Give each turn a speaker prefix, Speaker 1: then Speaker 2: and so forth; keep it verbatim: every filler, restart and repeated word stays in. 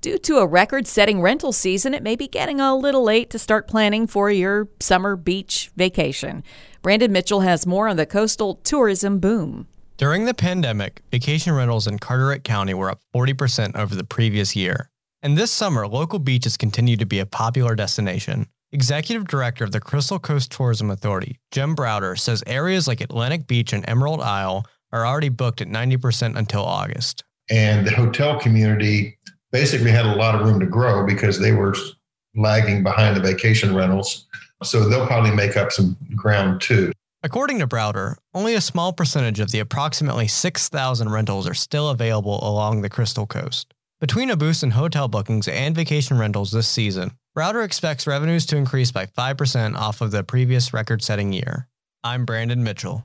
Speaker 1: Due to a record-setting rental season, it may be getting a little late to start planning for your summer beach vacation. Brandon Mitchell has more on the coastal tourism boom.
Speaker 2: During the pandemic, vacation rentals in Carteret County were up forty percent over the previous year. And this summer, local beaches continue to be a popular destination. Executive Director of the Crystal Coast Tourism Authority, Jim Browder, says areas like Atlantic Beach and Emerald Isle are already booked at ninety percent until August.
Speaker 3: And the hotel community basically had a lot of room to grow because they were lagging behind the vacation rentals. So they'll probably make up some ground too.
Speaker 2: According to Browder, only a small percentage of the approximately six thousand rentals are still available along the Crystal Coast. Between a boost in hotel bookings and vacation rentals this season, Browder expects revenues to increase by five percent off of the previous record-setting year. I'm Brandon Mitchell.